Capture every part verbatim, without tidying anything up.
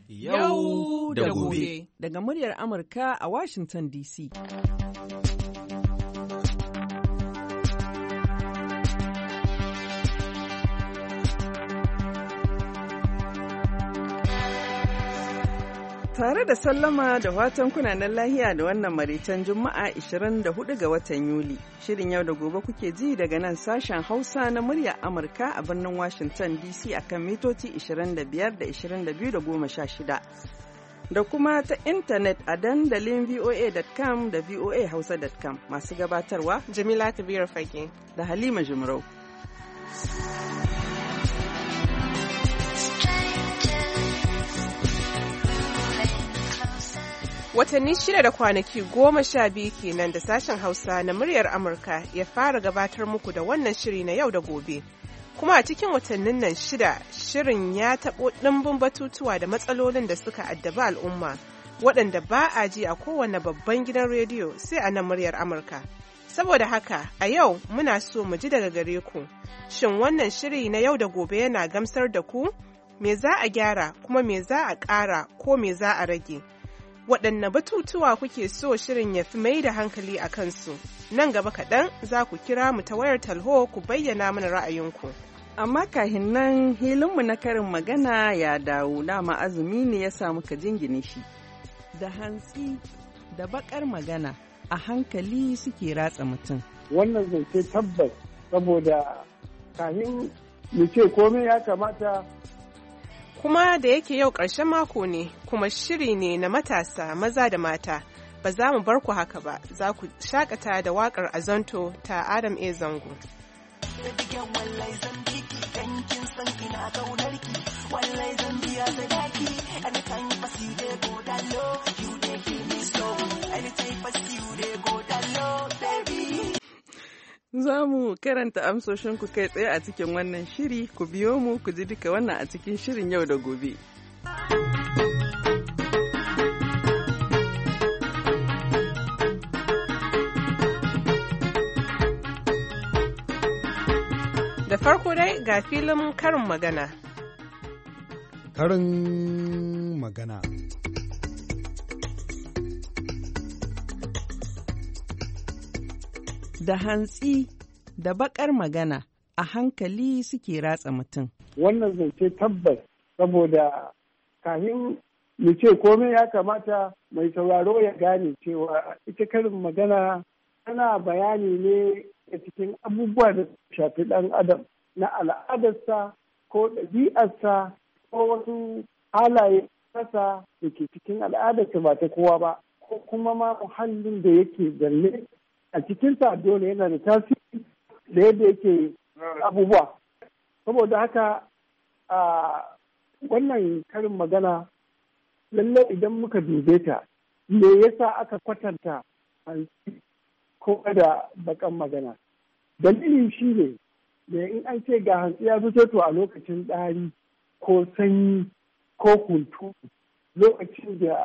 Yau da gobe. Daga muryar Amurka a Washington D C. Tare da sallama da watan kunanan lahiya da wannan maraicen Juma'a ishirin da hudu ga watan Yuli. Shirin yau da gobe kuke ji daga nan sashen Hausa na muryar Amurka a birnin Washington D C akan mitoci ishirin da biyar da ishirin da biyu da goma sha shida. Da kuma ta intanet a dandalin V O A dot com da V O A Hausa dot com masu gabatarwa Jamila Kabiru Fage da Halima Jumrau. Watanni shida da kwanaki goma sha biyu kenan da sashen Hausa na muryar Amurka ya fara gabatar muku da wannan shiri na yau da gobe. Kuma a cikin watannin nan shida, shirin ya taɓo ɗimbin batutuwa da matsalolin da suka addaba al'umma, waɗanda ba a ji a kowane babban gidan rediyo sai a nan muryar Amurka. Saboda haka, a yau muna so mu ji daga gare ku, shin wannan shiri na yau da gobe yana gamsar da ku? Me za a gyara kuma me za a ƙara ko me za a rage? Waɗanne batutuwa kuke so shirin ya fi mai da hankali a kansu? Nan gaba kaɗan za ku kira mu ta wayar talho ku bayyana mana ra'ayinku. Amma kahin nan hilinmu na karin magana ya dawo, dama azumi ne ya samu ka jingine shi. Da hantsi da bakar magana a hankali suke ratsa mutum. Wannan zance tabbas, saboda kahin mu ce komai ya kamata. Kuma da yake yau ƙarshen mako ne, kuma shiri ne na matasa maza da mata, ba za mu bar ku haka ba, za ku shakata da waƙar Azonto ta Adam A. Zango. Za mu karanta amsoshinku kai tsaye a cikin wannan shiri, ku biyo mu ku ji duka wannan a cikin shirin yau da gobe. Da farko dai ga filin karin magana. Karin magana. Da hantsi da bakar magana a hankali suke ratsa mutum. Wannan zance tabbas, saboda kahin mu ce komai ya kamata mai sauraro ya gane cewa ita karin magana tana bayani ne a cikin abubuwa da shafi ɗan adam na al'adarsa ko ɗabi'arsa ko wasu halaye kasa da ke cikin al'adarsa ba ta kowa ba, ko kuma ma muhallin da yake zanne a cikinsa dole yana da tasiri da yadda yake abubuwa. Saboda haka a wannan karin magana lallai idan muka dube ta, me yasa aka kwatanta hantsi ko da bakan magana? Dalilin shi ne da in an ce ga hantsi ya fito to a lokacin ɗari ko sanyi ko hunturu, lokacin da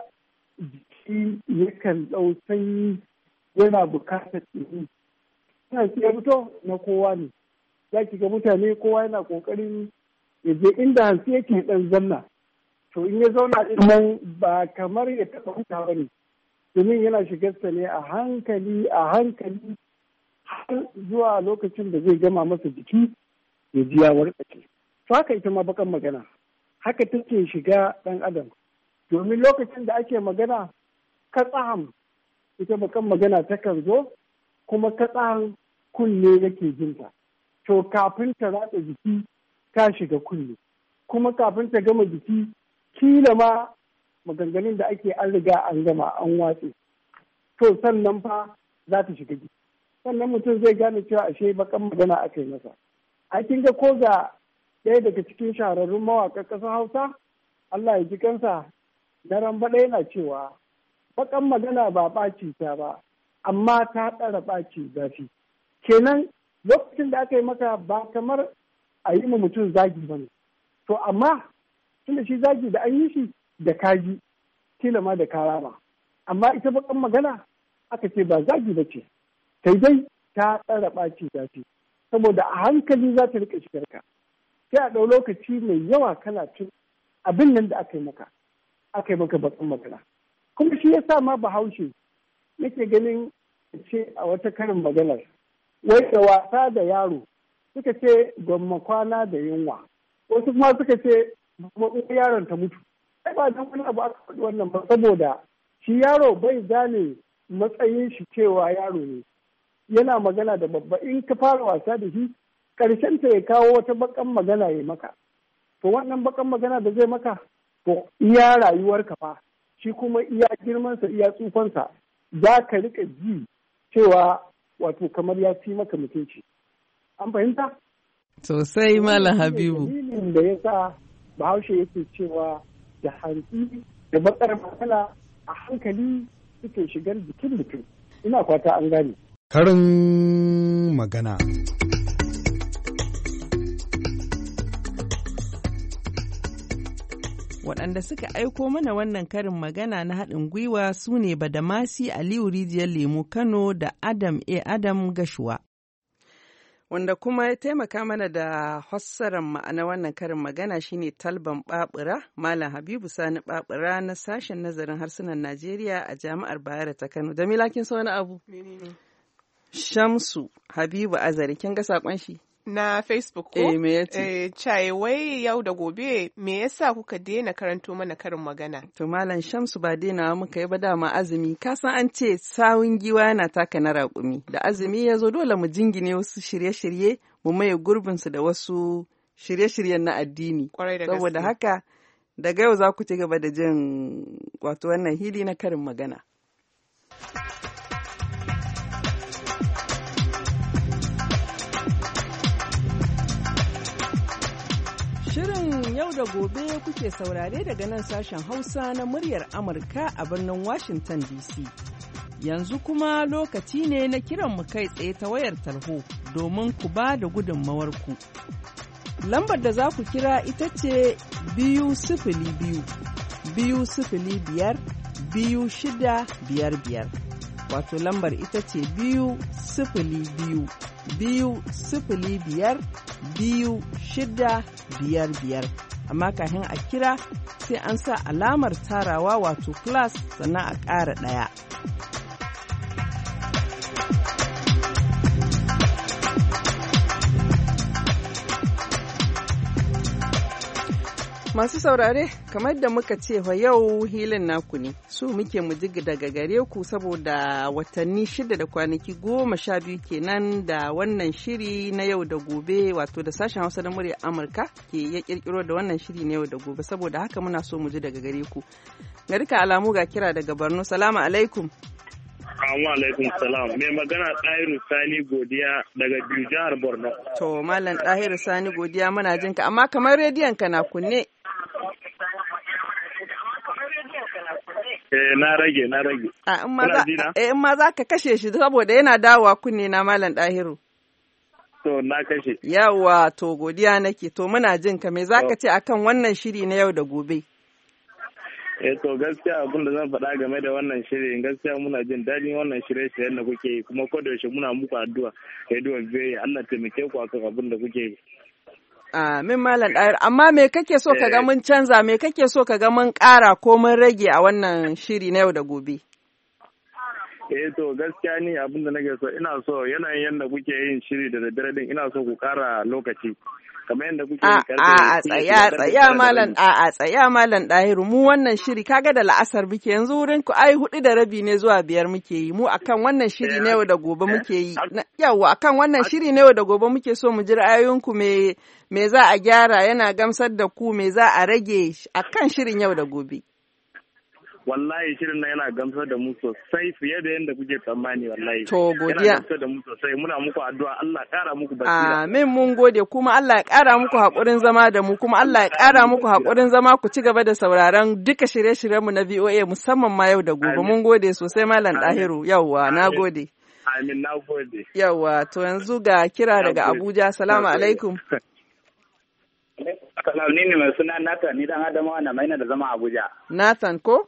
jiki yakan ɗau sanyi yana bukatar tsini. Hantsi ya fito na kowa ne, za ki ga mutane kowa yana ƙoƙarin ya je inda hantsi yake ɗan zanna. To in ya zauna ɗin nan ba kamar ya taɓa huta ba ne, domin yana shigarsa ne a hankali a hankali har zuwa lokacin da zai gama masa jiki ya ji ya warkace. To haka ita ma bakan magana, haka take shiga ɗan adam, domin lokacin da ake magana katsaham ita bakan magana takan zo kuma katsaham kunne yake jinta. To kafin ta ratsa jiki ta shiga kunne, kuma kafin ta gama jiki kila ma maganganun da ake an riga an gama an watse. To sannan fa za ta shiga jiki, sannan mutum zai gane cewa ashe bakan magana aka yi masa. A kin ga ko ga ɗaya daga cikin shahararrun mawaƙan ƙasar Hausa, Allah ya ji kansa, na rambaɗa yana cewa bakan magana ba ɓaci ta ba, amma ta ɗara ɓaci zafi. Kenan lokacin da aka yi maka ba kamar a yi ma mutum zagi ba ne. To amma tunda shi zagi da an yi shi da kaji, kila ma da karama. Amma ita bakan magana aka ce ba zagi ba ce, sai dai ta tsara ɓaci zafi, saboda a hankali za ta rika shigar ka. Sai a ɗau lokaci mai yawa kana cin abin nan da aka yi maka. aka yi maka bakan magana. Kuma shi ya sa ma Bahaushe nake ganin ce a wata karin maganar wai da wasa da yaro suka ce gwamma kwana da yunwa, wasu kuma suka ce gwamma yaron ta mutu. Sai ba don wani abu aka faɗi wannan ba, saboda shi yaro bai gane matsayin shi cewa yaro ne, yana magana da babba. In ka fara wasa da shi ƙarshen ta ya kawo wata bakan magana ya maka, to wannan bakan magana da zai maka to iya rayuwar ka fa, shi kuma iya girmansa iya tsufansa za ka rika ji cewa wato kamar ya fi maka mutunci. An fahimta? Sosai Malam Habibu. Dalilin da ya sa Bahaushe yake cewa da hantsi da bakar magana a hankali suke shigar jikin mutum. Ina fata an gane. Karin magana. Waɗanda suka aiko mana wannan karin magana na haɗin gwiwa su ne Badamasi Aliyu Rijiyar Lemu Kano da Adam A. Adam Gashuwa. Wanda kuma ya taimaka mana da fassarar ma'ana wannan karin magana shine Talban Babura, Malam Habibu Sani Babura na sashen nazarin harsunan Najeriya a Jami'ar Bayero ta Kano. Jamila kin so wani abu? Shamsu Habibu Azari, kin ga sakon shi? Na Facebook ko? Eh, me yace? Eh, cai wai yau da gobe me yasa kuka daina karanto mana karin magana? To Malam Shamsu ba daina muka yi ba, dama azumi. Ka san an ce sawun giwa yana taka na raƙumi. Da azumi ya zo dole mu jingine wasu shirye-shirye mu maye gurbinsu da wasu shirye-shiryen na addini. Kwarai da gaske. Saboda haka daga yau za ku ci gaba da jin wato wannan hili na karin magana. Shirin yau da gobe kuke saurare daga nan sashen Hausa na muryar Amurka a birnin Washington D C. Yanzu kuma lokaci ne na kiran mu kai tsaye ta wayar tarho domin ku ba da gudunmawarku. Lambar da za ku kira ita ce biyu sifili biyu, biyu sifili biyar, biyu shida biyar biyar. Wato lambar ita ce biyu sifili biyu, biyu sifili biyar, biyu shida biyar biyar. Amma kafin a kira sai an sa alamar tarawa wato plus sannan a ƙara ɗaya. Masu saurare, kamar da muka ce wa yau hilin naku ne, so muke mu ji daga gare ku saboda watanni shida da kwanaki goma sha biyu kenan da wannan shiri na yau da gobe, wato da sashen Hausa na murya Amurka ke ya kirkiro da wannan shiri na yau da gobe, saboda haka muna so mu ji daga gare ku. Ga duka alamu ga kira daga Borno. Salamu alaikum. Assalamu alaikum salam. Mai magana Ɗahiru Sani Godiya daga biyu jihar Borno. To Malam Ɗahiru Sani Godiya muna jinka, amma kamar rediyon ka na kunne. Eh na rage na rage. A in ma za ka kashe shi saboda yana dawowa kunne na Malam Ɗahiru. To na kashe. Yawa to godiya nake, to muna jinka, me za ka ce akan wannan shiri na yau da gobe? Eh to gaskiya abin da zan faɗa game da wannan shirin, gaskiya muna jin daɗin wannan shirye-shiryen da kuke yi, kuma ko da yaushe muna muku addu'a rediyo biyu, Allah taimake ku akan abin da kuke yi. Amin Malam Ɗahir, amma me kake so ka ga mun canza, me kake so ka ga mun ƙara ko mun rage a wannan shiri na yau da gobe? Eh to gaskiya ni abin da nake so, ina so yanayin yadda kuke yin shiri da daddare din, ina so ku ƙara lokaci. Kamar yadda kuke yin karfe. A tsaya tsaya malam a a tsaya Malam Ɗahiru, mu wannan shiri kaga da la'asar muke yanzu wurin ku ai hudu da rabi ne zuwa biyar muke yi, mu akan wannan shiri na yau da gobe muke yi. Yawa akan wannan shiri na yau da gobe muke so mu ji ra'ayoyinku me me za a gyara, yana gamsar da ku, me za a rage akan shirin yau da gobe. Wallahi shirin nan yana gamsar da mu sosai fiye da yadda kuke tsammani wallahi. To godiya. Yana gamsar da mu sosai, muna muku addu'a Allah ya ƙara muku basira. Amin, mun gode, kuma Allah ya ƙara muku haƙurin zama da mu, kuma Allah ya ƙara muku haƙurin zama ku ci gaba da sauraron duka shirye-shiryenmu na V O A musamman ma yau da gobe. Mun gode sosai Malam Ɗahiru. Yawwa, na gode. Amin, na gode. Yawwa, to yanzu ga kira daga Abuja. Salamu alaikum. Salam, ni ne mai suna Nathan, ni dan Adamawa na maina da zama Abuja. Nathan ko?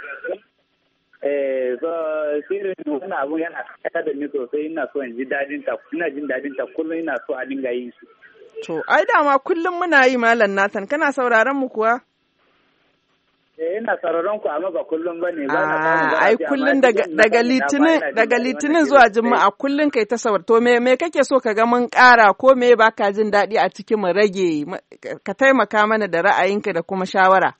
Eh, so shirin wannan abun yana kada da ni sosai, ina so in ji dadin ta, ina jin dadin ta kullum, ina so a dinga yin shi. To, ai dama kullum muna yi Malam Nathan, kana sauraron mu kuwa? Eh, ina sauraron ku amma ba kullum bane ba na samu. Ai kullum daga daga litinin daga litinin zuwa juma'a kullum kai ta sauraro. To me me kake so ka ga mun ƙara ko me baka jin daɗi a cikin mu rage ka taimaka mana da ra'ayinka da kuma shawara.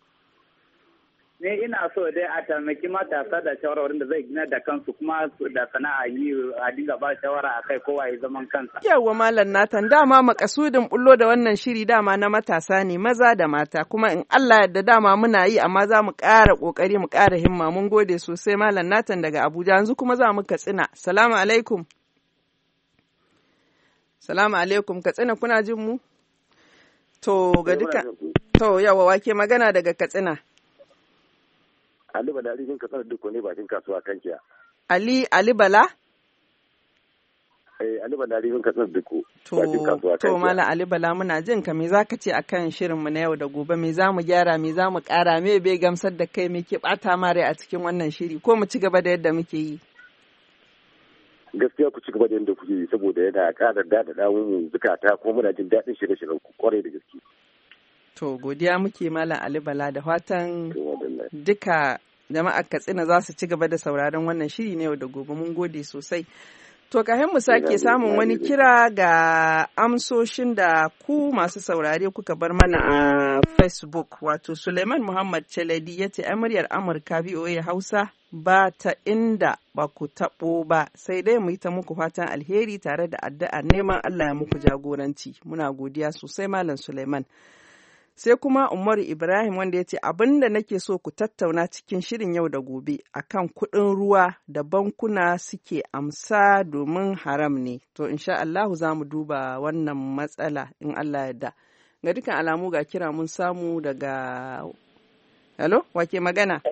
Ne ina so dai a taimaki matasa da shawarwarin da zai gina da kansu kuma da sana'a yi a dinga ba shawara a kai kowa ya zaman kansa. Yawwa Malam Nathan dama makasudin bullo da wannan shiri dama na matasa ne maza da mata kuma in Allah yadda dama muna yi amma za mu ƙara ƙoƙari mu ƙara himma mun gode sosai Malam Nathan daga Abuja yanzu kuma za mu Katsina. Salamu alaikum. Salamu alaikum Katsina kuna jin mu? To ga duka. To yawa wake magana daga Katsina. Ali Bala Rifin Katsina duk ne bakin kasuwa kan kiya. Ali Ali Bala? Eh Ali Bala Rifin Katsina duk bakin kasuwa kan kiya. To Malam Ali Bala muna jin ka me zaka ce akan shirin mu na yau da gobe me zamu gyara me zamu ƙara me bai gamsar da kai me ke bata ma rai a cikin wannan shiri ko mu ci gaba da yadda muke yi? Gaskiya ku ci gaba da yadda kuke yi saboda yana ƙara daɗaɗa mu zukata ko muna jin daɗin shirye-shiryen ku kwarai da gaske. To godiya muke Malam Ali Bala da fatan duka jama'ar Katsina za su ci gaba da sauraron wannan shiri ne yau da gobe mun gode sosai. To kafin mu sake samun wani kira ga amsoshin da ku masu saurare kuka bar mana a Facebook wato Suleiman Muhammad Chaladi ya ce muryar Amurka V O A Hausa ba ta inda ba ku taɓo ba sai dai mu yi ta muku fatan alheri tare da addu'a neman Allah ya muku jagoranci. Muna godiya sosai Malam Suleiman. Sai kuma Umaru Ibrahim wanda ya ce abin da nake so ku tattauna cikin shirin yau da gobe akan kuɗin ruwa da bankuna suke amsa domin haram ne. To insha Allahu za mu duba wannan matsala in Allah yarda. Ga dukan alamu ga kira mun samu daga Hello, wake magana?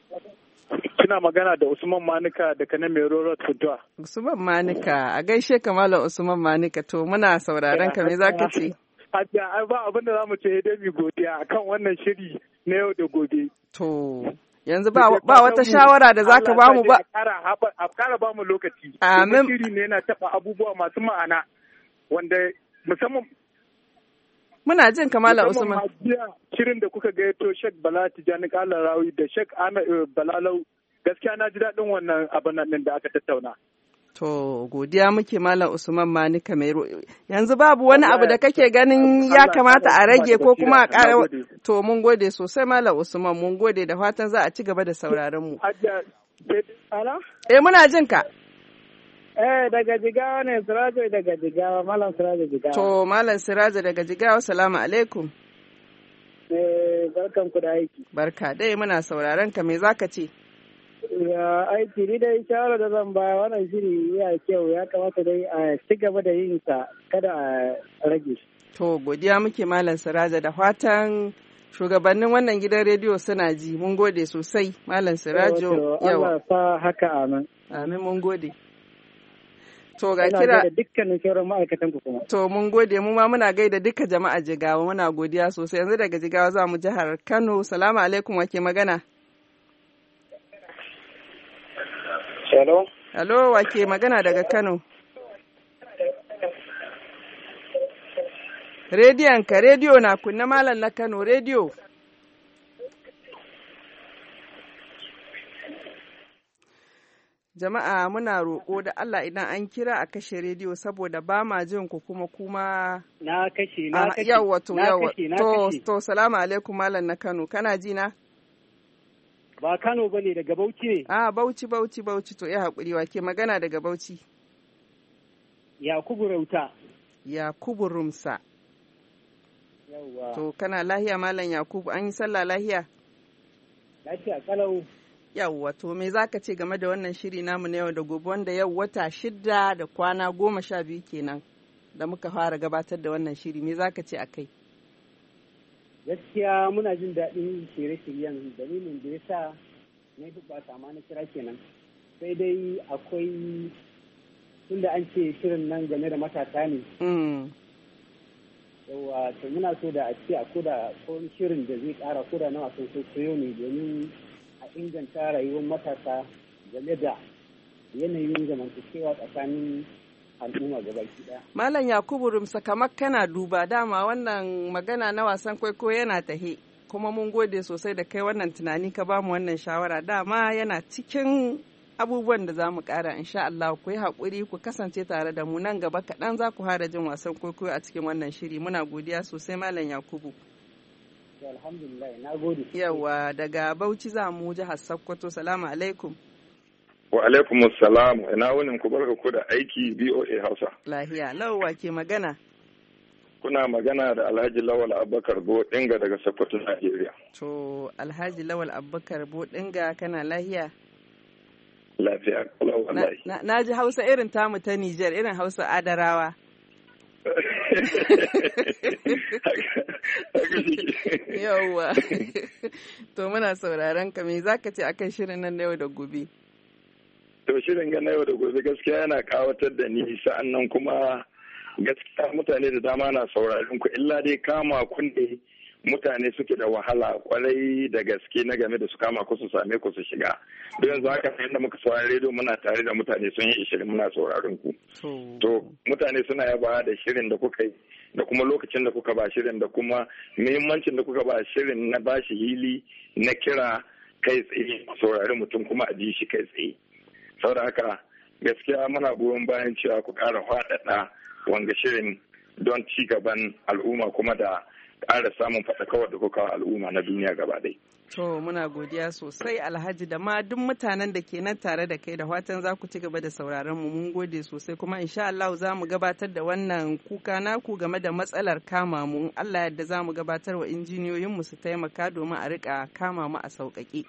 Kina magana da Usman Manika daga nan Mero Road Funtuwa. Usman Manika, a gaishe ka Malam Usman Manika to muna sauraron ka me zaka ce? Hajiya, ai ba abin da za mu ce dai mu godiya akan wannan shiri na yau da gobe. To, yanzu ba wata shawara da zaka ba mu ba. A kara ba mu lokaci. Amin. Shiri ne yana taɓa abubuwa masu ma'ana wanda musamman. Muna jin Kamala Usman. Musamman shirin da kuka gayyato Sheikh Bala Tijani Kalarawi da Sheikh Ahmed Balalau gaskiya na ji daɗin wannan abin nan da aka tattauna. To, godiya muke Malam Usman Manika Mero. Yanzu babu wani abu da kake ganin ya kamata a rage ko kuma a ƙara. To, mun gode sosai Malam Usman, mun gode da fatan za a ci gaba da sauraron mu. Eh, muna jin ka. Eh, daga Jigawa ne, Sirajo daga Jigawa, Malam Sirajo Jigawa. To, Malam Sirajo daga Jigawa, salamu alaikum. Eh, barkan ku da aiki. Barka dai muna sauraron ka me zaka ce? Ya aiki ni dai shawara da zan ba wannan shiri ya kyau ya kamata dai a ci gaba da yin sa kada a rage shi. To godiya muke Malam Siraja da fatan shugabannin wannan gidan rediyo suna ji mun gode sosai Malam Sirajo yawa. Allah fa haka amin. Amin mun gode. To ga kira da dukkanin sauran ma'aikatan ku kuma. To mun gode mu ma muna gaida duka jama'a Jigawa muna godiya sosai yanzu daga Jigawa za mu jihar Kano. Salamu alaikum wake magana. Hello. Hello, wake magana daga Kano. Rediyon ka, rediyo na kunna malam na Kano, rediyo. Jama'a muna roƙo da Allah idan an kira a kashe rediyo saboda ba ma jin ku kuma kuma na kashe na kashe yawa to yawa to to salamu alaikum malam na Kano kana ji na ba Kano bane daga Bauchi ne ah Bauchi Bauchi Bauchi to ya hakuri wake magana daga Bauchi Yakubu Rauta Yakubu Rumsa yawa to kana lahiya malam Yakubu an yi sallah lahiya lafiya kalau yawwa to me zaka ce game da wannan shiri namu na yau da gobe wanda yau wata shida da kwana goma sha biyu kenan da muka fara gabatar da wannan shiri me zaka ce akai gaskiya muna jin daɗin shirye-shiryen dalilin da yasa na dubba sama na kira kenan sai dai akwai tunda an ce shirin nan game da matasa ne yawa to muna so da a ce a koda ko shirin da zai ƙara koda na wasan soyo ne domin inganta rayuwar matasa game da yanayin zamantakewa tsakanin al'umma gabaki daya. Malam Yakubu Rumsa kamar kana duba dama wannan magana na wasan kwaikwayo yana tahe. kuma mun gode sosai da kai wannan tunani ka bamu wannan shawara dama yana cikin abubuwan da za mu ƙara insha Allah ku yi haƙuri ku kasance tare da mu nan gaba kaɗan za ku fara jin wasan kwaikwayo a cikin wannan shiri muna godiya sosai Malam Yakubu. Alhamdulillah na gode. Yawa daga Bauchi za mu jihar Sokoto. Salamu alaikum. Wa alaikum assalam. Ina wunin ku barka ku da aiki B O A Hausa. Lahiya. Lawa ke magana? Kuna magana da Alhaji Lawal Abubakar Bodinga daga Sokoto, Najeriya. To Alhaji Lawal Abubakar Bodinga kana lahiya? Lafiya kalau wallahi. Na, na ji Hausa irin tamu ta Nijar, irin Hausa Adarawa. Yawwa. To muna sauraron ka me zaka ce akan shirin nan na yau da gobe? To shirin ga na yau da gobe gaskiya yana kawatar da ni sa'annan kuma gaskiya mutane da dama na sauraron ku illa dai kama kunne mutane suke da wahala kwarai da gaske na game da su kama ku su same ku su shiga. Don yanzu haka yadda muka saurari rediyo muna tare da mutane sun yi ishirin muna sauraron ku. To mutane suna yaba da shirin da kuka yi da kuma lokacin da kuka ba shirin da kuma muhimmancin da kuka ba shirin na bashi hili na kira kai tsaye saurari mutum kuma a ji shi kai tsaye. Saboda haka gaskiya muna goyon bayan cewa ku ƙara faɗaɗa wanga shirin don ci gaban al'umma kuma da ƙara samun faɗakawar da kuka al'umma na duniya gaba ɗaya. To muna godiya sosai Alhaji da ma duk mutanen da ke nan tare da kai da fatan za ku ci gaba da sauraron mu mun gode sosai kuma insha Allah za mu gabatar da wannan kuka naku game da matsalar kama mu Allah yadda za mu gabatar wa injiniyoyin mu su taimaka domin a rika kama mu a sauƙaƙe.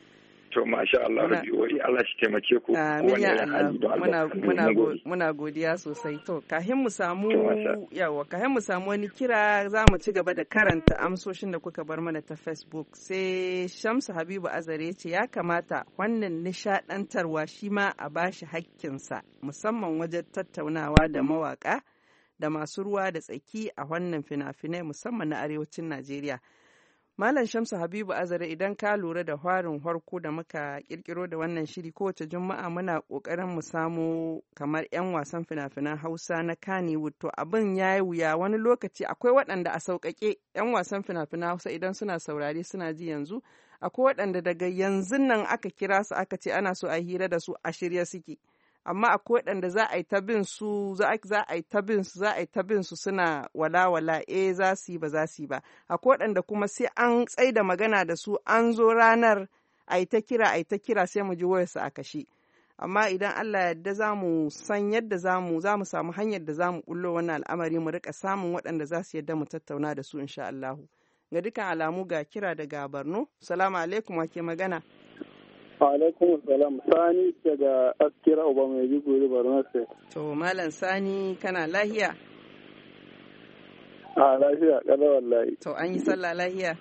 To masha Allah rabi'o'i Allah shi taimake ku. Amin ya Allah. Muna muna muna godiya sosai. To kahin mu samu yawa kahin mu samu wani kira za mu ci gaba da karanta amsoshin da kuka bar mana ta Facebook. Sai Shamsu Habibu Azare ce ya kamata wannan nishadantarwa shi ma a bashi hakkinsa musamman wajen tattaunawa da mawaka da masu ruwa da tsaki a wannan fina-finai musamman na arewacin Najeriya. Malam Shamsu Habibu Azare idan ka lura da harin harko da muka kirkiro da wannan shiri kowace juma'a muna kokarin mu samu kamar 'yan wasan fina-finan Hausa na Kannywood to abin ya yi wuya wani lokaci akwai waɗanda a sauƙaƙe 'yan wasan fina-finan Hausa idan suna saurare suna ji yanzu akwai waɗanda daga yanzu nan aka kira su aka ce ana so a hira da su a shirye suke. Amma akwai waɗanda za a yi ta bin su za a yi ta bin su za a yi ta bin su suna walawala eh za su yi ba za su yi ba akwai waɗanda kuma sai an tsaida magana da su an zo ranar a yi ta kira a yi ta kira sai mu ji wayarsa a kashe amma idan Allah yadda za mu san yadda za mu za mu samu hanyar da za mu bullo wannan al'amari mu rika samun waɗanda za su yadda mu tattauna da su insha Allahu ga dukkan alamu ga kira daga Borno salamu alaikum wake magana alaikum salam sani daga askira uba mai jigori Borno State. To malam Sani kana lahiya? A lahiya kada wallahi. To an yi sallah lahiya?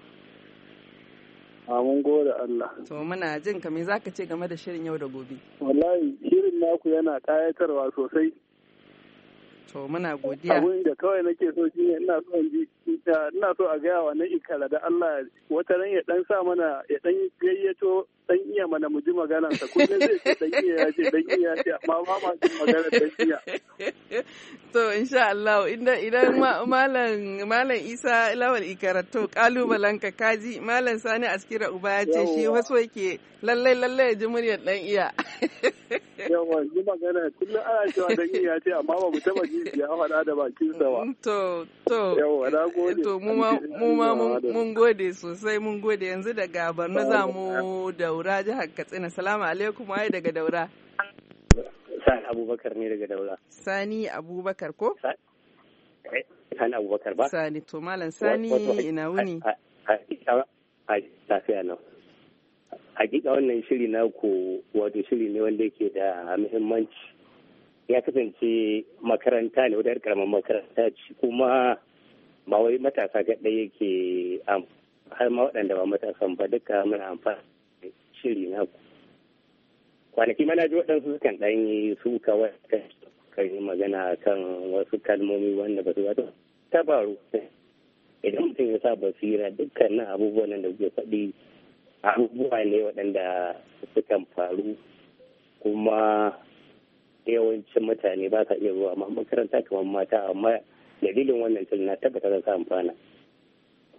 A mun gode Allah. To muna jin ka me zaka ce game da shirin yau da gobe? Wallahi shirin naku yana kayatarwa sosai. To muna godiya. Abin da kawai nake so shine ina so in ji ina so a gaya wa na ikala da Allah wata ran ya dan sa mana ya dan gayyato dan iya mana mu ji maganar sa kullum zai ce dan iya ya ce dan iya ya ce amma ba ma jin maganar dan iya. To insha Allah idan idan malam malam Isa Lawal Ikarato kalubalen ka kaji malam Sani Askira Uba ya ce shi waso yake lallai lallai ya ji muryar dan iya. Yawa ji magana kullum ana cewa dan iya ce amma ba mu taba ji ya faɗa da bakin sa ba. To to yawa na gode. To mu ma mu ma mun gode sosai mun gode yanzu daga Borno za mu Daura jihar Katsina. Salamu alaikum waye daga Daura. Sani Abubakar ne daga Daura. Sani Abubakar ko? Sani Abubakar ba. Sani to malam Sani ina wuni. Lafiya nan. Hakika wannan shiri na ku wato shiri ne wanda yake da muhimmanci. Ya kasance makaranta ne wadda karamar makaranta ce kuma ba wai matasa kaɗai yake har ma waɗanda ba matasan ba duka muna amfani da shiri na ku. Kwanaki mana ji waɗansu sukan ɗan yi su kawai kan yi magana kan wasu kalmomi wanda ba su wato tabaru. Idan mutum ya sa basira dukkanin abubuwan da kuke faɗi abubuwa ne waɗanda sukan faru kuma yawancin mutane ba sa iya zuwa makaranta kamar mata amma dalilin wannan tun na tabbata za su amfana.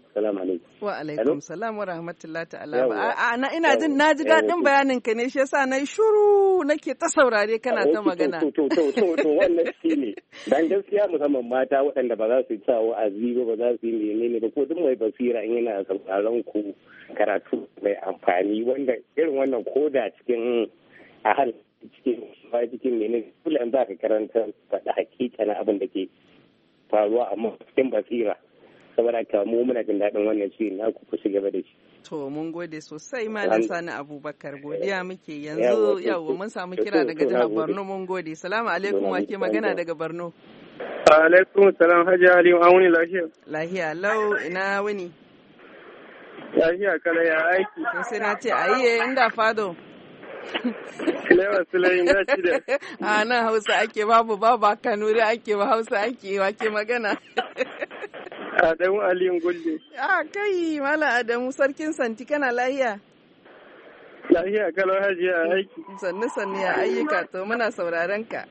Salamu alaikum. Wa alaikum salam wa rahmatullahi ta'ala. A na ina jin na ji daɗin bayanin ka ne shi yasa nayi shuru nake ta saurare kana ta magana. To to to to to wannan shine. Dan gaskiya musamman mata waɗanda ba za su yi sa wa'azi ba ba za su yi menene ba ko duk mai basira in yana sauraron ku karatu mai amfani wanda irin wannan koda cikin a hal cikin ba cikin menene kullum za ka karanta faɗa hakika na abin da ke faruwa amma cikin basira. Saboda ka mu muna jin daɗin wannan shi na ku ci gaba da shi. To mun gode sosai Malam Sani Abubakar godiya muke yanzu yau mun samu kira daga jihar Borno mun gode. Salamu alaikum wake magana daga Borno. Alaikum salam Hajji Ali an wuni lafiya. Lafiya lau ina wuni. Lafiya kala ya aiki. To sai na ce ayi inda fado. Lewa Sulaim da shi da. A nan Hausa ake babu babu Kanuri ake ba Hausa ake wake magana. Adamu Aliyu Gulde. Ah kai Malam Adamu sarkin santi kana lahiya? Lahiya kalau hajiya aiki. Sannu sannu ya ayyuka to muna sauraron ka.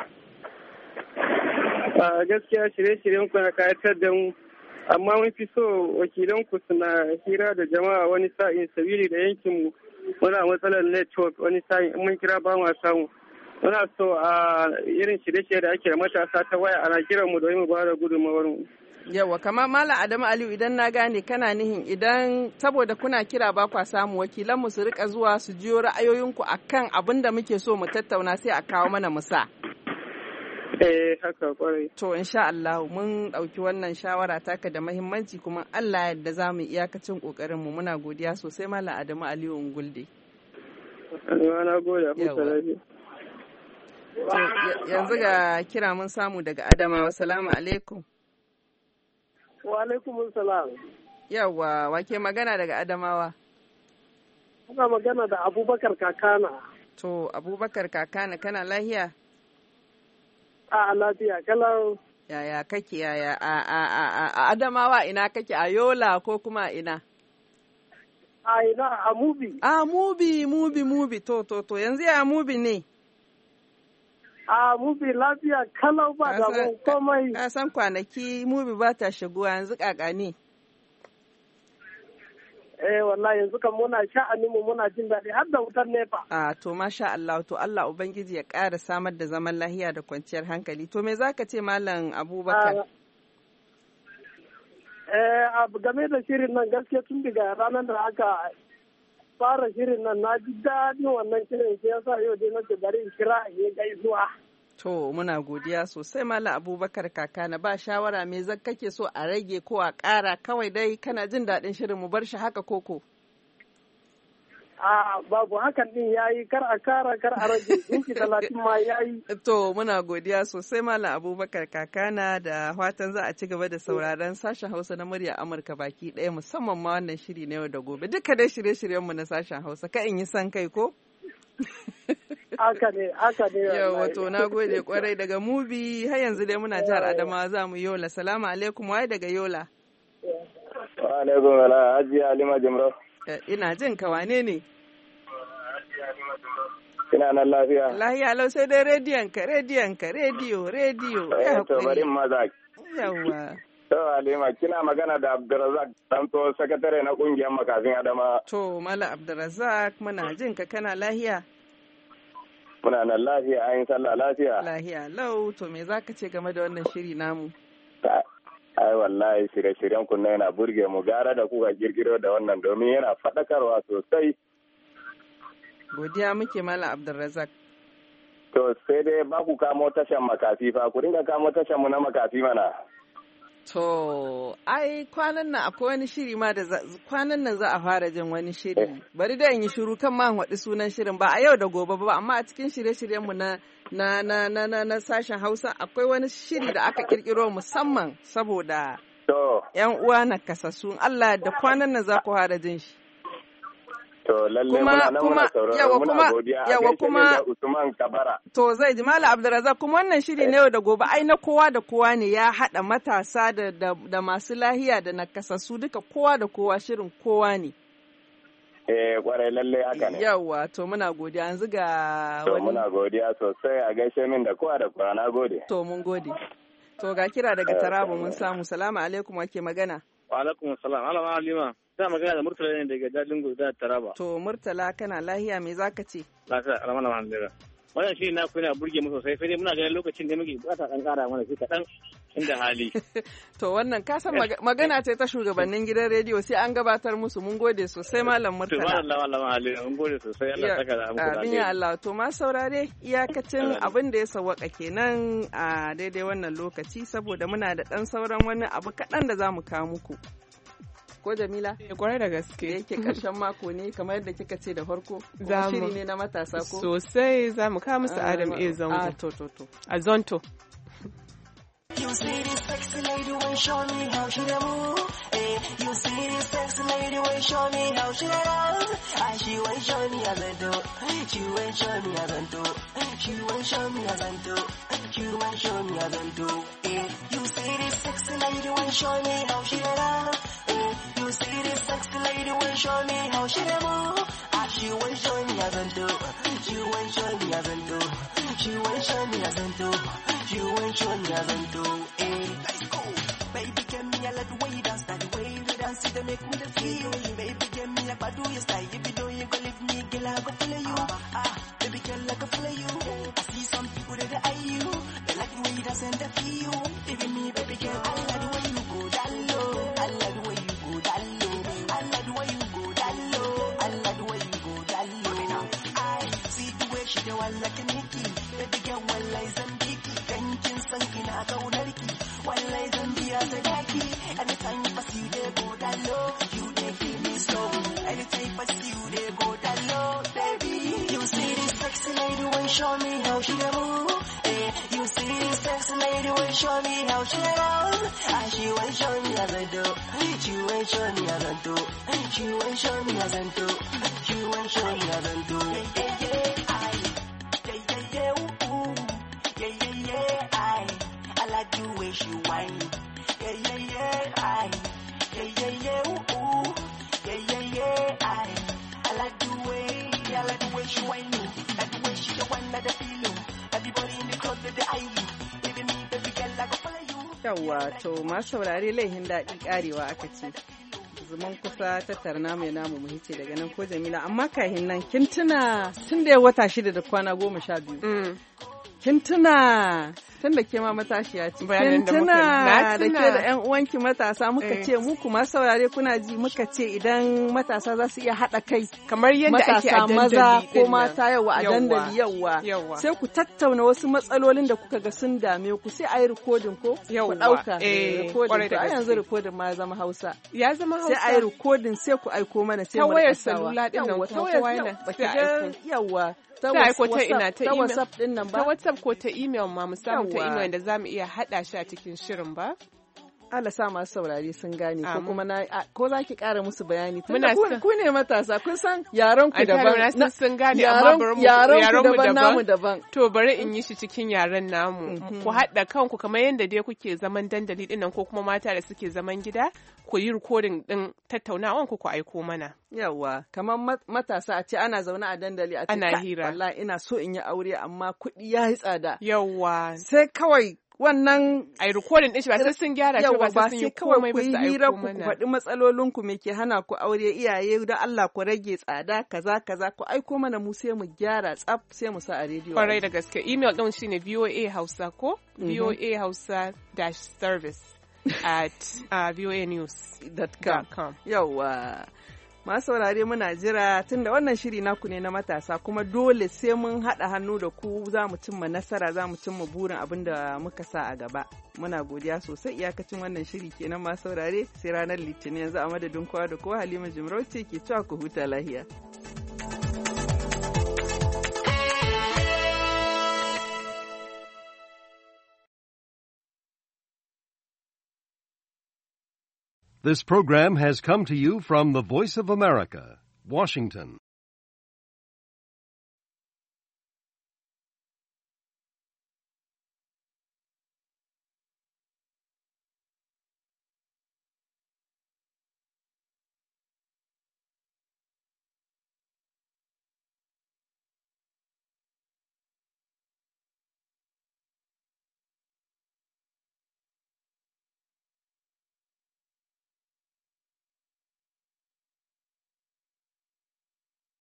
A gaskiya shirye-shiryen ku na kayatar da mu amma mun fi so wakilan ku suna hira da jama'a wani sa'in sabili da yankin mu muna matsalar network wani sa'in in mun kira ba mu samu. Muna so a irin shirye-shirye da ake da matasa ta waya ana kiran mu domin mu ba da gudunmawar mu. Yawa kamar Malam Adamu Aliyu idan na gane kana nihin idan saboda kuna kira ba kwa samu wakilan mu su rika zuwa su jiyo ra'ayoyinku akan abin da muke so mu tattauna sai a kawo mana musa. Eh haka kwarai. To insha Allah mun dauki wannan shawara taka da muhimmanci kuma Allah yadda za mu iyakacin kokarin mu muna godiya sosai Malam Adamu Aliyu Ngulde. Na gode ku yanzu ga kira mun samu daga Adamawa. Assalamu alaikum. Wa alaikum salam. Yawwa, wake magana daga Adamawa? Ana magana da Abubakar Kakana. To, Abubakar Kakana, kana lahiya? A lafiya, kalau. Yaya kake yaya a a a a Adamawa ina kake a Yola ko kuma ina? A ina a Mubi. A Mubi, Mubi, Mubi, to to to yanzu ya Mubi ne. A Mubi lafiya kalau ba da komai. Ka san kwanaki Mubi ba ta shigowa yanzu kaka ne. Eh wallahi yanzu kan muna sha'anin mu muna jin daɗi har da wutar nefa. A to masha Allah to Allah ubangiji ya ƙara samar da zaman lahiya da kwanciyar hankali. To me zaka ce Malam Abubakar? Eh game da shirin nan gaskiya tun daga ranar da aka fara shirin nan na ji daɗin wannan shirin sai yasa yau dai nake bari in kira in yi gaisuwa. To muna godiya sosai Malam Abubakar Kakana ba shawara me zan kake so a rage ko a ƙara kawai dai kana jin daɗin shirin mu bar shi haka koko. A babu hakan din yayi kar a kara kar a rage inci talatin ma yayi. To muna godiya sosai Malam Abubakar Kakana da fatan za a ci gaba da sauraron sashen Hausa na murya Amurka baki ɗaya musamman ma wannan shiri na yau da gobe duka dai shirye-shiryen mu na sashen Hausa ka in yi san kai ko? Haka ne, haka ne. Yau wato na gode kwarai daga Mubi har yanzu dai muna jihar Adamawa za mu Yola. Salamu alaikum waye daga Yola. Wa alaikum salam Hajiya Halima Jimro. Ina jin ka wane ne? Ina nan lafiya. Lafiya lau sai dai rediyon ka, rediyon ka, rediyo, rediyo. Eh to bari maza. Yawwa. To Halima kina magana da Abdulrazak Santo sakatare na kungiyar makafin Adama. To Mala Abdulrazak muna jin ka kana lafiya. Muna nan lafiya ayin sallah lafiya. Lafiya lau to me zaka ce game da wannan shiri namu? Ai wallahi shirye-shiryen kun yana burge mu gara da kuka girgiro da wannan domin yana faɗakarwa sosai. Godiya muke Mala Abdulrazak. To sai dai ba ku kamo tashan makafi fa ku dinga kamo tashan mu na makafi mana. To, ai kwanan nan akwai wani shiri ma da kwanan nan za a fara jin wani shiri. Bari da in yi shiru kan ma waɗi sunan shirin ba a yau da gobe ba amma a cikin shirye-shiryenmu na na na na na, na sashen Hausa akwai wani shiri da aka kirkiro musamman saboda yan uwa na kasassu. Allah da kwanan nan za ku fara jin shi. To lalle muna nan muna sauraro muna godiya a gaishe da Usman Kabara. To zai ji Malam Abdulrazak kuma wannan shiri ne yau da gobe ai na kowa da kowa ne ya haɗa matasa da, da, da masu lahiya da nakasassu duka kowa da kowa shirin kowa ne. Eh kwarai lalle haka ne. Yawwa to muna godiya yanzu ga To muna godiya sosai a gaishe min da kowa da kowa na gode. To mun gode. To ga kira daga Taraba mun samu salamu alaikum wake magana. Wa Wa alaikum assalam. Alama Halima. Za magana da Murtala ne daga Jalingo da Taraba. To Murtala kana lahiya me zaka ce? Lafiya alama na Halima. Wannan shi na kuna burge mu sosai sai dai muna ganin lokacin da muke bukata dan kara mana shi kadan inda hali. To wannan ka san magana ce ta shugabannin gidan rediyo sai an gabatar musu mun gode sosai malam Murtala. To Allah Allah Halima mun gode sosai Allah saka da muku da. Amin ya Allah to ma saurare iyakacin abin da ya sawaka kenan a daidai wannan lokaci saboda muna da dan sauran wani abu kadan da zamu kawo muku. Ko Jamila? Eh kwarai da gaske. Yake karshen mako ne kamar yadda kika ce da farko. Zamu shiri ne na matasa ko? Sosai zamu kawo musu Adam A Zango. Ah to to to. A Zonto. You see this sexy lady when show me how she da move. Eh, you see this sexy lady when show me how she da dance. Ah, she when show me as I do. She when show me as I do. She when show me as I do. She when show me as I do. Eh, you see this sexy lady when show me how she da dance. Eh, you see this sexy lady when show me how she da move. Ah, she when show me as I do. She when show me as I do. She when show me as I do. She when show me as I do. Hey, let's go. Baby, give me a little way you dance, that the way you dance, it make me the feel. Baby, give me a badu, you style. If you don't, you go leave me, girl, I go follow you. Ah, baby, girl, I go follow you. I see some people that they eye you. They like the way you dance and they feel you. Even me, baby, girl, I like the way you go down low. I like the way you go down low. I like the way you go down low. I like the way you go down low. I see the way she do one like a Nikki. Baby, girl, one like Zambiki. Thanking something I go narky. One like Zambia, the daki. Anytime I see you, they go down low. You, they feel me slow. Anytime I see you, they go down low, baby. You see this sexy lady when show me how she da move. Eh, you see this sexy lady when show me how she da dance. Ah, she when show me as I do. She when show me as I do. She when show me as I do. She when show me as I do. Yeah, yeah, yeah, I. Yeah, yeah, yeah, ooh, ooh. Yeah, yeah, yeah, I. I like the way she whine. Yeah, yeah, yeah, I. Yeah, yeah, yeah, ooh, ooh. Yeah, yeah, yeah, I. I like the way, I like the way she whine me. Like the way she the one that I feel. Everybody in the club that they eye you. Even me, baby girl, I go follow you. Yawwa to masu saurare laihin daɗi ƙarewa aka ce. Zaman kusa tattara namu ya namu mu hice daga nan ko Jamila amma kahin nan kin tuna tun da ya wata shida da kwana goma sha biyu. Kin tuna tun da ke ma matashiya ce. Kin tuna da ke da ƴan uwanki matasa muka ce mu kuma saurare kuna ji muka ce idan matasa za su iya haɗa kai kamar yadda ake a dandali maza ko mata yawa a dandali yawa sai ku tattauna wasu matsalolin da kuka ga sun dame ku sai a yi rikodin ko ku ɗauka rikodin to a yanzu rikodin ma zama Hausa ya zama Hausa sai a yi rikodin sai ku aiko mana sai mu wayar salula din nan ta wayar yawa ta aiko ta ina ta email WhatsApp din nan ba ta WhatsApp ko ta email ma musamman ta email da zamu iya hada shi a cikin shirin ba Allah sa masu saurari sun gane ko kuma na ko za ki kara musu bayani tunda ku ne matasa kun san yaran ku daban na sun gane amma bari mu yaran ku daban namu daban to bari in yi shi cikin yaran namu ku hada kanku kamar yanda dai kuke zaman dandali dinnan ko kuma mata da suke zaman gida ku yi recording din tattaunawan ku ku aiko mana yawa kamar matasa a ce ana zaune a dandali a ce ana hira wallahi ina so in yi aure amma kuɗi ya yi tsada yawa sai kawai wannan ai recording din shi ba sai sun gyara shi ba sai sun yi komai ba sai hira ku faɗi matsalolin ku me ke hana ku aure iyaye da Allah ku rage tsada kaza kaza ku aiko mana mu sai mu gyara tsaf sai mu sa a rediyo kwarai da gaske email din shine voa hausa ko voa hausa dash service at uh, voa news dot com yawa masu saurare muna jira tunda wannan shiri naku ne na matasa kuma dole sai mun haɗa hannu da ku za mu cimma nasara za mu cimma burin abin da muka sa a gaba muna godiya sosai iyakacin wannan shiri kenan masu saurare sai ranar litinin yanzu a madadin kowa da kowa Halima Jimarauce ke cewa ku huta lahiya. This program has come to you from the Voice of America, Washington.